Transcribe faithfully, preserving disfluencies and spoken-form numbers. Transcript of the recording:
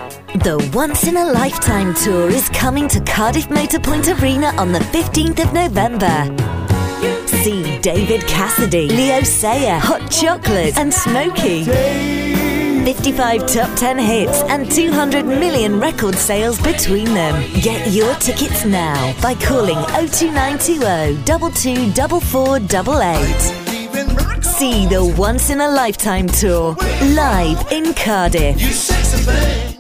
The Once in a Lifetime Tour is coming to Cardiff Motorpoint Arena on the fifteenth of November. See David Cassidy, Leo Sayer, Hot Chocolate and Smokey. fifty-five top ten hits and two hundred million record sales between them. Get your tickets now by calling oh two nine two oh, two two four four eight eight. See the Once in a Lifetime Tour live in Cardiff.